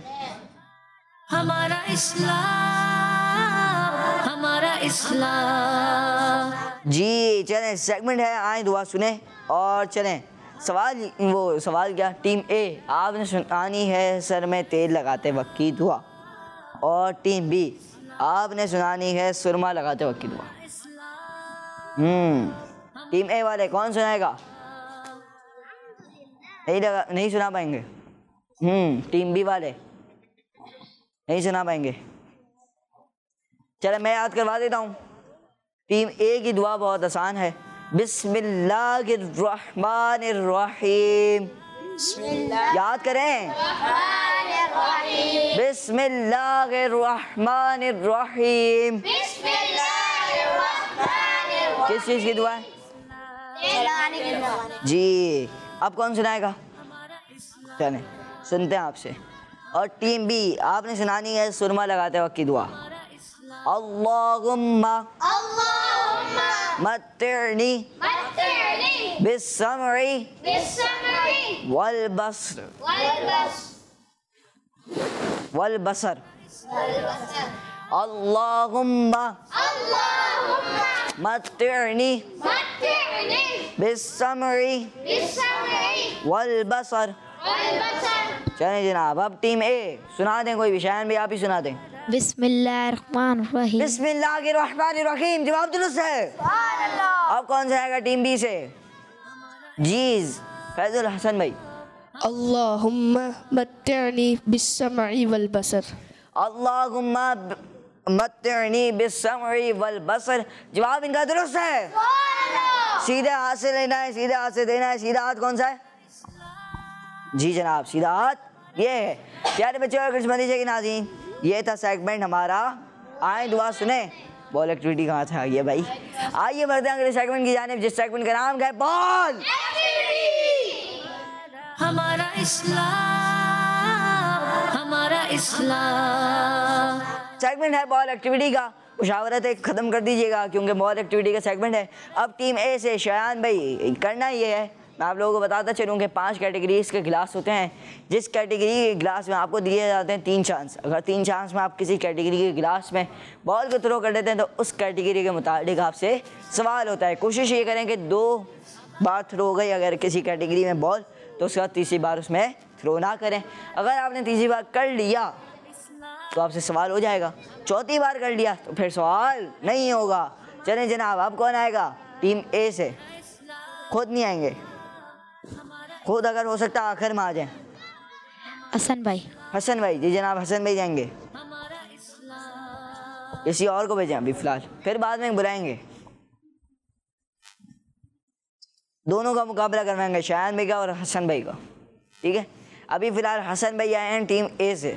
हमारा इस्लाम, हमारा इस्लाम। जी चलें, सेगमेंट है आए दुआ सुने। और चलें, सवाल क्या? टीम ए, आपने सुनानी है सर में तेल लगाते वक्त की दुआ। और टीम बी, आपने सुनानी है सुरमा लगाते वक्त की दुआ। टीम ए वाले कौन सुनाएगा? नहीं सुना पाएंगे। टीम बी वाले नहीं सुना पाएंगे। चलो मैं याद करवा देता हूँ। टीम ए की दुआ बहुत आसान है। बिस्मिल्लाहिर्रहमानिर्रहीम। याद करें, बिस्मिल्लाहिर्रहमानिर्रहीम। किस चीज़ की दुआ है? जी अब कौन सुनाएगा? चलें सुनते हैं आपसे। और टीम बी, आपने सुनानी है सुरमा लगाते वक्त की दुआ। अल्लाहुम्मा मत्तिरनी बिस्समई वल बसर। अल्लाहुम्मा मत्तिरनी बिस्समई वल बसर। चलें जनाब, अब टीम ए सुना दें कोई भी, शायद भी आप ही सुना दें। बिस्मिल्लाहिर्रहमानिर्रहीम। बिस्मिल्लाहिर्रहमानिर्रहीम, जवाब दुरुस्त है। अब कौन सा आएगा टीम बी से? जी फैजुल हसन भाई। अल्लाहुम्मा मत्तिअनी बिस्समई वल बसर। अल्लाहुम्मा मत्तिअनी बिस्समई वल बसर, जवाब इनका दुरुस्त है। सीधे हाथ से लेना है, सीधे हाथ से देना है। सीधा हाथ कौन सा है? जी जनाब, सीधा हाथ ये है। प्यारे बच्चे और कृष्ण मदीशा के नाज़रीन, ये था सेगमेंट हमारा आए दुआ सुने। बॉल एक्टिविटी कहाँ था ये भाई? आइए बढ़ते हैं अगले सेगमेंट की जानिब, जिस सेगमेंट का नाम है बॉल। हमारा इस्लाम, हमारा इस्लाम। सेगमेंट है बॉल एक्टिविटी का। मुशावरत ख़त्म कर दीजिएगा क्योंकि बॉल एक्टिविटी का सेगमेंट है। अब टीम ए से शायान भाई, करना ये है, मैं आप लोगों को बताता चलूँ कि 5 कैटेगरीज के गिलास होते हैं। जिस कैटेगरी के गिलास में आपको दिए जाते हैं 3 चांस, अगर 3 चांस में आप किसी कैटेगरी के गिलास में बॉल को थ्रो कर देते हैं तो उस कैटेगरी के मुताबिक आपसे सवाल होता है। कोशिश ये करें कि 2 बार थ्रो हो गई अगर किसी कैटेगरी में बॉल, तो उसके बाद तीसरी बार उसमें थ्रो ना करें। अगर आपने तीसरी बार कर लिया तो आपसे सवाल हो जाएगा, चौथी बार कर लिया तो फिर सवाल नहीं होगा। चलें जनाब, अब कौन आएगा? टीम ए से खुद नहीं आएंगे, खुद अगर हो सकता है आखिर में आ जाएं। हसन भाई। हसन भाई, जी जनाब, हसन भाई जाएंगे। किसी और को भेजें अभी फ़िलहाल, फिर बाद में बुलाएंगे। दोनों का मुकाबला करवाएंगे, शायान भाई का और हसन भाई का, ठीक है? अभी फ़िलहाल हसन भाई आए हैं टीम ए से।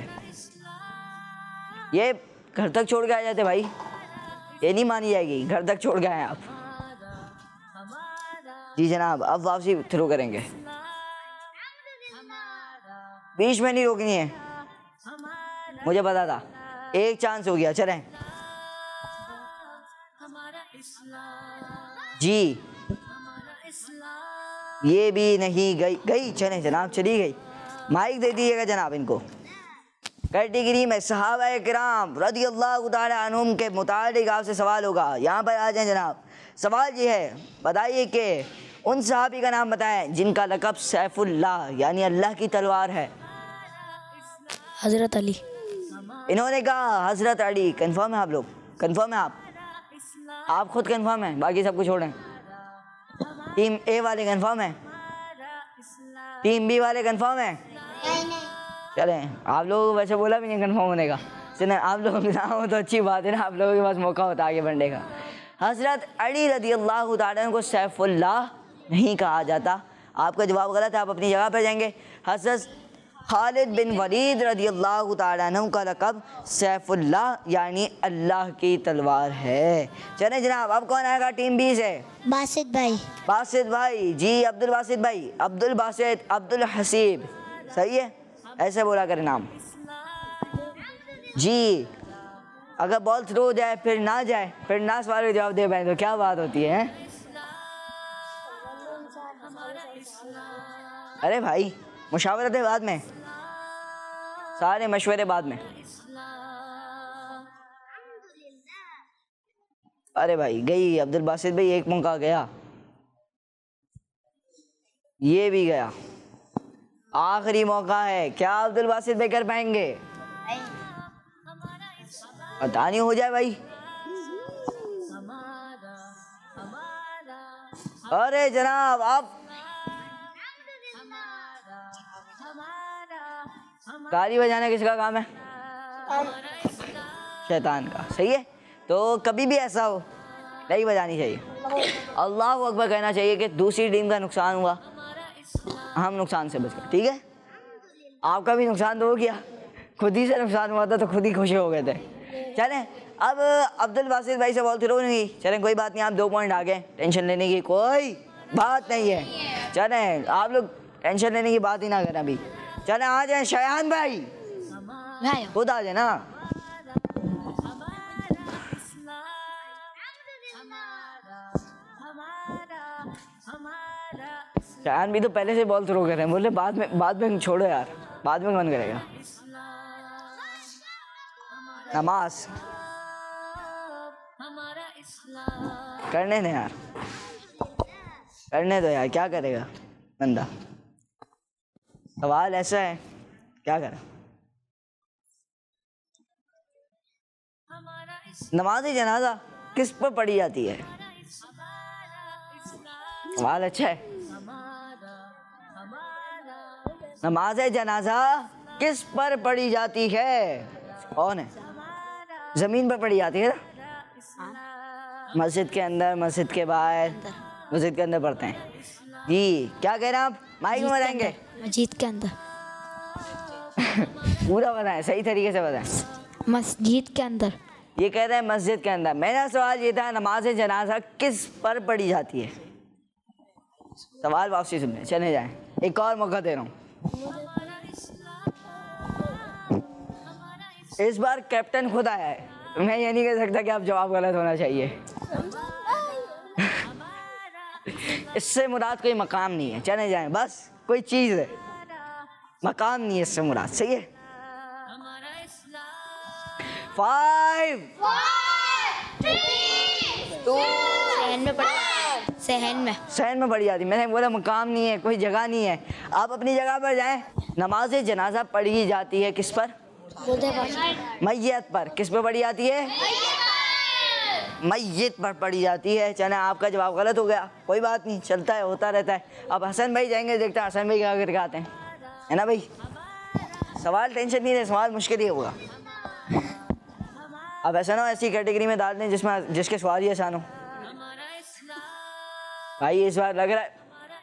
ये घर तक छोड़ के आ जाते भाई, ये नहीं मानी जाएगी, घर तक छोड़ के आए आप। जी जनाब, अब वापसी थ्रो करेंगे, बीच में नहीं रोकनी है, मुझे पता था। एक चांस हो गया, चलें जी। ये भी नहीं गई, चलें जनाब, चली गई। माइक दे दीजिएगा जनाब इनको, कैटेगरी में सहाबा किराम रज़ियल्लाहु ताला अन्हुम के मुतालिक आपसे सवाल होगा। यहाँ पर आ जाएं जनाब। सवाल ये है, बताइए कि उन सहाबी का नाम बताएं जिनका लक़ब सैफुल्लाह यानी अल्लाह की तलवार है। हज़रत अली। इन्होंने कहा हज़रत अली। कंफर्म है आप लोग? कंफर्म है आप खुद कंफर्म है? बाकी सबको छोड़ें। टीम ए वाले कंफर्म है? टीम बी वाले कंफर्म है? चलें, आप लोगों को वैसे बोला भी नहीं कंफर्म होने का। सुने, आप लोगों के नाम हो तो अच्छी बात है ना, आप लोगों के पास मौका होता आगे बढ़ने का। हज़रत अली रज़ियल्लाहु ताला अन्हु को सैफुल्लाह नहीं कहा जाता। आपका जवाब गलत है, आप अपनी जगह पर जाएंगे। हज़रत खालिद बिन वलीद रज़ियल्लाहु ताला अन्हु का लक़ब सैफुल्लाह यानी अल्लाह की तलवार है। चलें जनाब, अब कौन आएगा टीम बी से? बासित भाई। बासित भाई जी, अब्दुल बासित भाई, अब्दुल बासित, अब्दुल हसीब, सही है? ऐसे बोला करें नाम जी। अगर बॉल थ्रो हो जाए फिर ना जाए, फिर ना सवाल जवाब दे पाए तो क्या बात होती है? अरे भाई, मुशावरत है बाद में, सारे मशवरे बाद में। अरे भाई गई अब्दुल बासित भाई, एक मौका गया, ये भी गया। आखिरी मौका है, क्या अब्दुल बासित भाई कर पाएंगे? पता नहीं, हो जाए भाई। अरे जनाब आप ताली बजाना किसका काम है? शैतान का, सही है। तो कभी भी ऐसा हो नहीं बजानी चाहिए। अल्लाह अकबर कहना चाहिए कि दूसरी टीम का नुकसान हुआ, हम नुकसान से बच गए। ठीक है, आपका भी नुकसान तो हो गया, खुद ही से नुकसान हुआ था तो खुद ही खुश हो गए थे। चलें, अब अब्दुल बासित भाई से बॉल थ्रो नहीं। चलें, कोई बात नहीं, आप 2 पॉइंट आ गए, टेंशन लेने की कोई बात नहीं है। चलें, आप लोग टेंशन लेने की बात ही ना करें अभी। चलें, आ जाए शयान भाई, खुद आ जाए ना। शयान भी तो पहले से बॉल थ्रो कर रहे हैं, बोले बाद में छोड़ो यार, बाद में कौन करेगा? नमाज करने दे यार, करने दो यार, क्या करेगा बंदा? सवाल ऐसा है, क्या करे? नमाज जनाजा किस पर पढ़ी जाती है? सवाल अच्छा है। नमाज जनाजा किस पर पढ़ी जाती है? कौन है? जमीन पर पढ़ी जाती है ना? मस्जिद के अंदर, मस्जिद के बाहर? मस्जिद के अंदर पढ़ते हैं जी। क्या कह रहे हैं आप? माइक में बताएंगे। मस्जिद के अंदर। पूरा बताएं, सही तरीके से बताएं। मस्जिद के अंदर। ये कह रहे हैं मस्जिद के अंदर। मेरा सवाल ये था, नमाज जनाजा किस पर पढ़ी जाती है? सवाल वापसी सुनने चले जाएं, एक और मौका दे रहा हूँ। इस बार कैप्टन खुद आया है, मैं ये नहीं कह सकता कि आप जवाब गलत होना चाहिए। इससे मुराद कोई मकाम नहीं है, चले जाएं, बस कोई चीज़ है, मकाम नहीं है इससे मुराद। सही है। 5 4 3 2 सहन में पढ़ी जाती। मैंने बोला मकाम नहीं है, कोई जगह नहीं है। आप अपनी जगह पर जाएं। नमाज जनाजा पढ़ी जाती है किस पर? मैयत पर। किस पर पढ़ी जाती है? मैयत पर पढ़ी जाती है। चले, आपका जवाब गलत हो गया, कोई बात नहीं, चलता है, होता रहता है। अब हसन भाई जाएंगे, देखते हैं हसन भाई क्या करके आते हैं, है ना भाई? सवाल टेंशन नहीं है, सवाल मुश्किल ही होगा। अब ऐसा ना ऐसी कैटेगरी में डाल दें जिसके सवाल ही आसान हो। भाई इस बार लग रहा है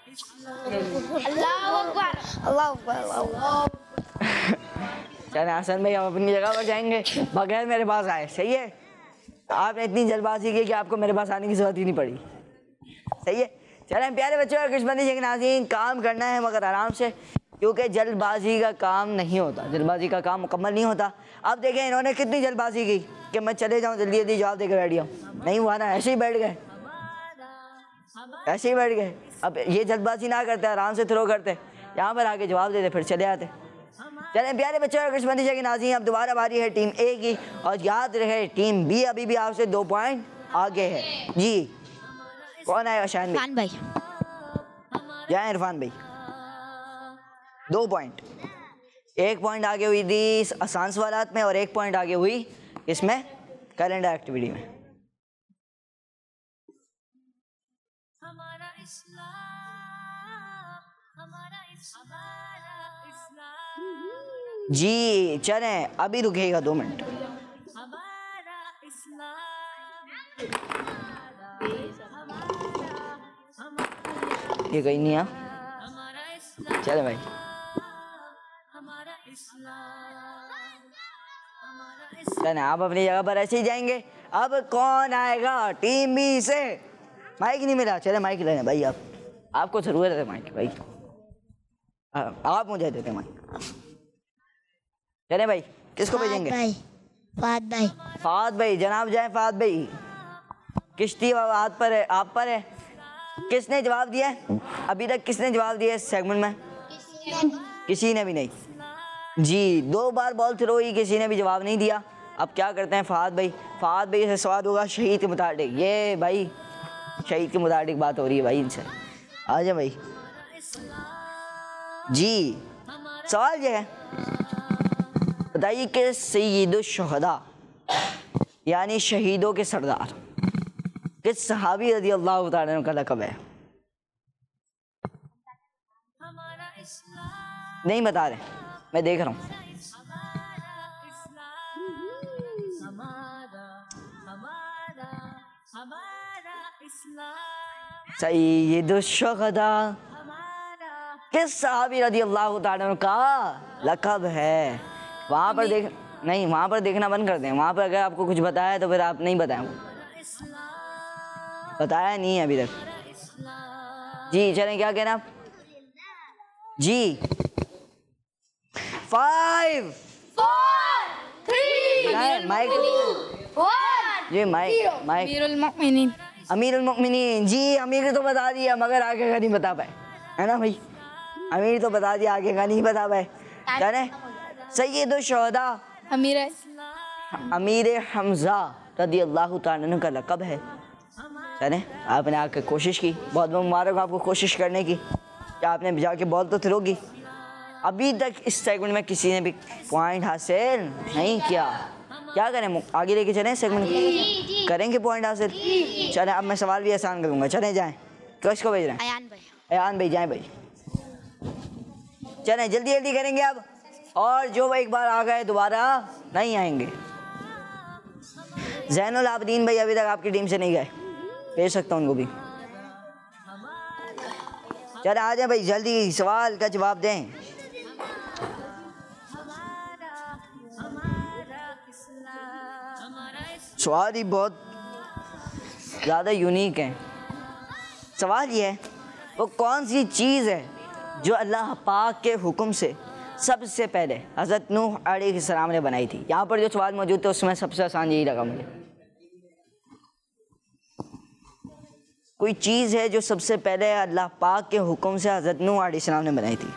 चले हसन भाई, हम अपनी जगह पर जाएंगे बगैर मेरे पास आए। सही है, आपने इतनी जल्दबाजी की कि आपको मेरे पास आने की जरूरत ही नहीं पड़ी। सही है। चले प्यारे बच्चों और किस्मती शेख नाज़रीन, काम करना है मगर आराम से, क्योंकि जल्दबाजी का काम नहीं होता, जल्दबाजी का काम मुकम्मल नहीं होता। अब देखें इन्होंने कितनी जल्दबाजी की कि मैं चले जाऊँ जल्दी जल्दी जवाब देकर बैठ गया। नहीं हुआ ना, ऐसे ही बैठ गए, ऐसे ही बैठ गए। अब ये जल्दबाजी ना करते, आराम से थ्रो करते, यहाँ पर आके जवाब देते, फिर चले आते। चलें प्यारे बच्चों और किस्मती के नाज़रीन, अब दोबारा बारी है टीम ए की, और याद रहे टीम बी अभी भी आपसे 2 पॉइंट आगे है। जी कौन आएगा? शान भाई, या इरफान भाई? 2 पॉइंट, 1 पॉइंट आगे हुई थी आसान सवालात में और 1 पॉइंट आगे हुई इसमें कैलेंडर एक्टिविटी में। जी चलें अभी रुकेगा 2 मिनट। ये कहीं नहीं है, चले भाई। चलें आप अपनी जगह पर ऐसे ही जाएंगे। अब कौन आएगा टीम बी से? माइक नहीं मिला, चले माइक लेने भाई। आपको जरूरत है माइक भाई, आप मुझे देते माइक। चले भाई, किसको भेजेंगे? फहद भाई। फहद भाई, जनाब जाए फहद भाई। किश्ती हाथ पर है, आप पर है। किसने जवाब दिया है अभी तक? किसने जवाब दिया इस सेगमेंट में? किसी ने भी नहीं। जी 2 बार बॉल थ्रो हुई, किसी ने भी जवाब नहीं दिया। अब क्या करते हैं फहद भाई? फहद भाई से सवाल होगा शहीद के मुताबिक। ये भाई शहीद के मुताबिक बात हो रही है भाई इनसे। आ जाए भाई। जी सवाल ये है, बताइए कि सय्यदुश शुहदा यानी शहीदों के सरदार किस सहाबी रज़ी अल्लाह तआला अन्हु का लक़ब है? नहीं बता रहे, मैं देख रहा हूँ। सय्यदुश शुहदा किस सहाबी रज़ी अल्लाह तआला अन्हु का लक़ब है? वहाँ पर देख नहीं, वहाँ पर देखना बंद कर दें। वहाँ पर अगर आपको कुछ बताया तो फिर आप नहीं बताएं, बताया नहीं है अभी तक। जी चलें, क्या कहना आप? जी 5 4 3 माइक जी माइक अमीरुल मोमिनीन। जी अमीर तो बता दिया मगर आगे का नहीं बता पाए, है ना भाई? अमीर तो बता दिया, आगे का नहीं बता पाए। जाने सय्यदुश शुहदा अमीर हमजा रज़ी अल्लाह तआला अन्हु का लक़ब है। जाने आपने आके कोशिश की, बहुत बहुत मुबारक आपको कोशिश करने की। क्या आपने जाके बॉल तो थ्रो की? अभी तक इस सेगमेंट में किसी ने भी पॉइंट हासिल नहीं किया। क्या करें, आगे लेके चलें सेगमेंट? करेंगे पॉइंट हासिल। चलें अब मैं सवाल भी आसान करूँगा। चलें जाएँ, किसको भेज रहे हैं? अयान भाई जाएँ भाई। चलें जल्दी जल्दी करेंगे अब, और जो एक बार आ गए दोबारा नहीं आएंगे। ज़ैनुल आबदीन भाई अभी तक आपकी टीम से नहीं गए, भेज सकता हूँ उनको भी। चले आ जाए भाई, जल्दी सवाल का जवाब दें। सवाल ही बहुत ज़्यादा यूनिक है। सवाल ये है, वो कौन सी चीज़ है जो अल्लाह पाक के हुक्म से सबसे पहले हज़रत नूह अलैहिस्सलाम ने बनाई थी? यहाँ पर जो सवाल मौजूद थे उसमें सबसे आसान यही लगा मुझे। कोई चीज़ है जो सबसे पहले अल्लाह पाक के हुक्म से हज़रत नूह अलैहिस्सलाम ने बनाई थी,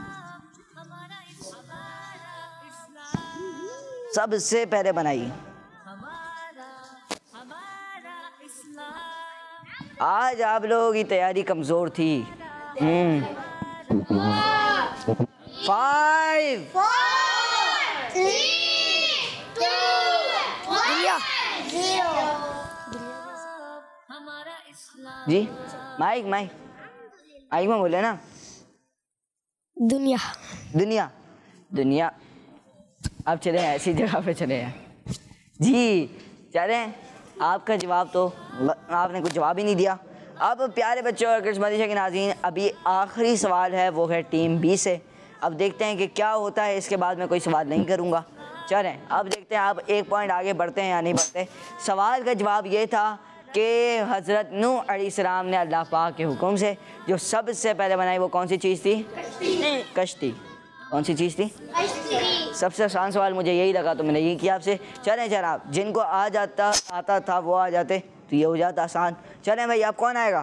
सबसे पहले बनाई। आज आप लोगों की तैयारी कमज़ोर थी। 5 4 3 2 1 जी माइक माइक माइक में बोले ना। दुनिया दुनिया दुनिया। अब चले ऐसी जगह पे चले हैं। जी चलें, आपका जवाब तो आपने कुछ जवाब ही नहीं दिया। अब प्यारे बच्चों और किस्मती के नाज़रीन, अभी आखिरी सवाल है, वो है टीम बी से। अब देखते हैं कि क्या होता है, इसके बाद मैं कोई सवाल नहीं करूँगा। चलें अब देखते हैं आप 1 पॉइंट आगे बढ़ते हैं या नहीं बढ़ते। सवाल का जवाब ये था कि हज़रत नूह अलैहिस्सलाम ने अल्लाह पाक के हुक्म से जो सबसे पहले बनाई वो कौन सी चीज़ थी? कश्ती। कौन सी चीज़ थी? सबसे आसान सवाल मुझे यही लगा तो मैंने यही किया आपसे। चलें जनाब, जिनको आता था वो आ जाते तो ये हो जाता आसान। चलें भाई, आप कौन आएगा?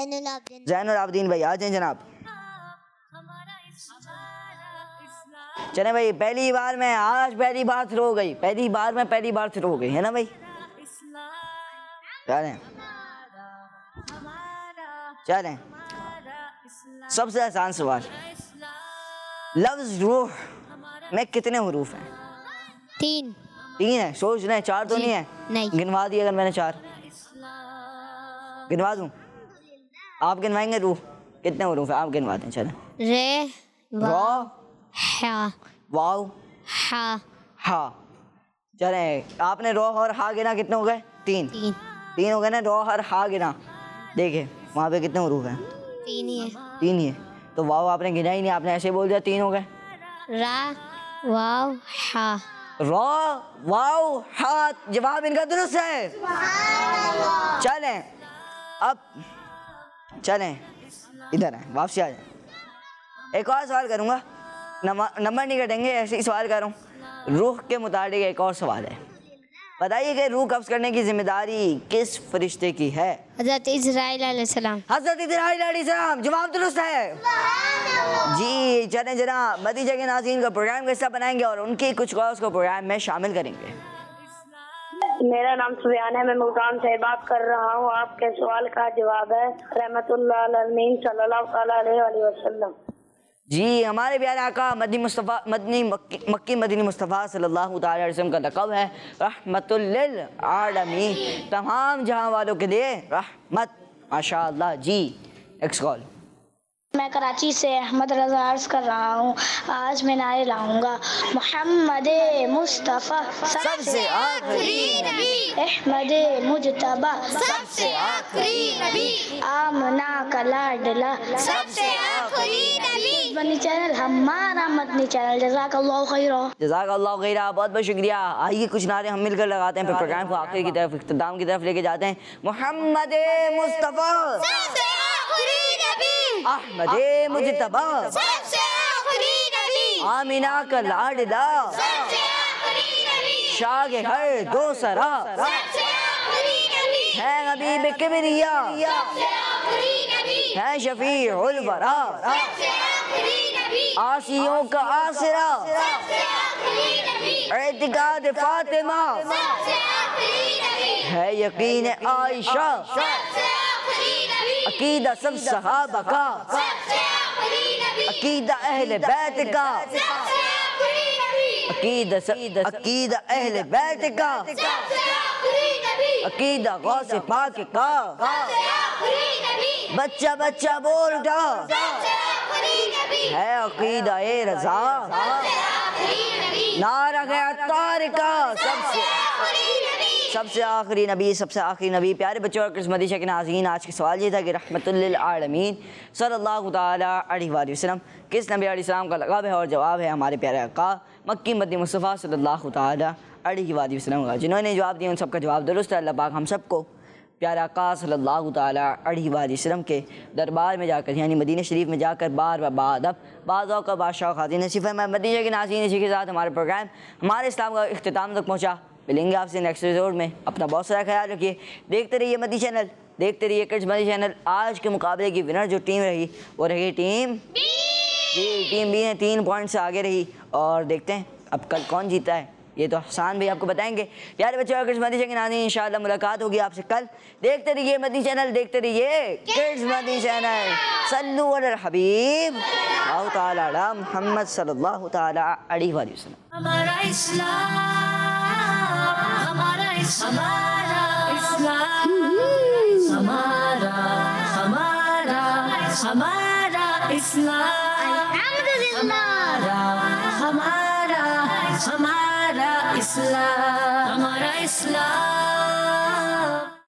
ज़ैनुल आबदीन भाई आ जाएं जनाब। चले भाई, पहली बार में आज पहली बार शुरू हो गई, पहली बार शुरू हो गई है ना भाई। चलें सबसे आसान सवाल, लफ्ज़ रूह में कितने हुरूफ हैं? 3। 3 है, सोच रहे हैं 4 तो नहीं है? नहीं। गिनवा दिए अगर मैंने 4 गिनवा दूं, आप गिनवाएंगे रूह कितने हुरूफ है? आप गिनवा दें। चलें, रे वा हा वाव हा हा। चलें, आपने रो और हा गिना, कितने हो गए? 3 हो गए ना। रो और हा गिना, देखे वहाँ पे कितने हुरूफ हैं? 3 ही है। 3 ही है। तो वाव आपने गिना ही नहीं, आपने ऐसे बोल दिया 3 हो गए। रा वाव हा। रो वाव हा, जवाब इनका दुरुस्त है। चलें अब चलें इधर है, वापसी आ जाए। एक और सवाल करूँगा, नंबर नहीं कटेंगे, ऐसे ही सवाल कर रहा हूँ। रूह के मुताबिक एक और सवाल है, बताइए कि रूह कब्ज़ करने की जिम्मेदारी किस फरिश्ते की है? हज़रत इज़राइल अलैहिस्सलाम। हज़रत इज़राइल अलैहिस्सलाम, जवाब दुरुस्त है जी। चलें जनाब, मदीना के नाज़रीन का प्रोग्राम कैसा बनाएंगे और उनकी कुछ कॉल्स को प्रोग्राम में शामिल करेंगे। मेरा नाम सुफियान है, मैं मुल्तान से बात कर रहा हूँ। आपके सवाल का जवाब है रहमतुल्लाह अलमीन सल्लल्लाहु अलैहि वसल्लम। जी, हमारे प्यारे आका मक्की मदनी मुस्तफ़ा सल्लल्लाहु अलैहि वसल्लम का लक़ब है रहमतुल लिल आलमीन, तमाम जहां वालों के लिए रहमत। माशाअल्लाह जी। Next call. मैं कराची से अहमद रज़ा अर्ज़ कर रहा हूँ। आज मैं नारे लाऊंगा, मोहम्मद मुस्तफ़ा सबसे आखिरी नबी, अहमद मुजतबा सबसे आखिरी नबी, आमना का लाडला सबसे आखिरी नबी। मदनी चैनल हमारा मदनी चैनल। जज़ाकल्लाहु खैरा। जज़ाकल्लाहु खैरा, बहुत बहुत शुक्रिया। आइए कुछ नारे हम मिलकर लगाते हैं, फिर प्रोग्राम को आखिर की तरफ, इख्तिताम की तरफ लेके जाते हैं। मोहम्मद मुस्तफ़ा सबसे आखिरी नबी, अहमद मुजतबा सबसे आखिरी नबी, आमिना का लाडला सबसे आखिरी नबी, शाह हर दो सरा सबसे आखिरी नबी, है हबीब किबरिया, सबसे आखिरी नबी, है शफीउल वरा, सबसे आखिरी नबी, आसियों का आसरा, सबसे आखिरी नबी, एतिकाद फातिमा, सबसे आखिरी नबी, है यकीन आयशा, सबसे आखिरी नबी, अकीदा सब सहाबा का, सबसे आखिरी नबी, अकीदा अहले बैत का, सबसे आखिरी नबी, अकीदा अहले बैत का, सबसे आखिरी नबी, अकीदा गौसे पाक का, सबसे आखिरी नबी, बच्चा बच्चा बोल उठा, सबसे आखिरी नबी, है अकीदा ए रज़ा, सबसे आखिरी नबी, नारा है अत्तार का, सबसे आखिरी नबी, सबसे आखिरी नबी। प्यारे बच्चों और किस्मती के नाज़रीन, आज का सवाल ये था कि रहमतुल लिल आलमीन सल्लल्लाहु ताला अलैहि वसल्लम किस नबी अलैहिस्सलाम का लक़ब है? और जवाब है हमारे प्यारे आका मक्की मदनी मुस्तफ़ा सल्लल्लाहु ताला अलैहि वसल्लम का। जिन्होंने जवाब दिया उन सबका जवाब दुरुस्त है। अल्लाह पाक हम सबको प्यारे आका सल्लल्लाहु ताला अलैहि वसल्लम के दरबार में जाकर, यानी मदीना शरीफ में जाकर बार बादों का बादशाह खाती नसीब है। मैं मदीना के नाज़रीन, इसी के साथ हमारा प्रोग्राम हमारे इस्लाम का इख्तिताम तक पहुँचा। मिलेंगे आपसे नेक्स्ट एपिसोड में। अपना बहुत सारा ख्याल रखिए, देखते रहिए मदी चैनल, देखते रहिए किड्स मदी चैनल। आज के मुकाबले की विनर जो टीम रही वो रही टीम बी। जी, टीम बी ने 3 पॉइंट से आगे रही। और देखते हैं अब कल कौन जीता है, ये तो हसान भाई आपको बताएंगे। प्यारे बच्चों और किड्स मदी चैनल, इंशाल्लाह मुलाकात होगी आपसे कल। देखते रहिए मदी चैनल, देखते रहिए किड्स मदी चैनल। सल्लु अलल हबीब ताला मुहम्मद सल्लल्लाहु ताला अलैहि वसल्लम। हमारा इस्लाम, हमारा इस्लाम, हमारा इस्लाम, हमारा इस्लाम, हमारा इस्लाम।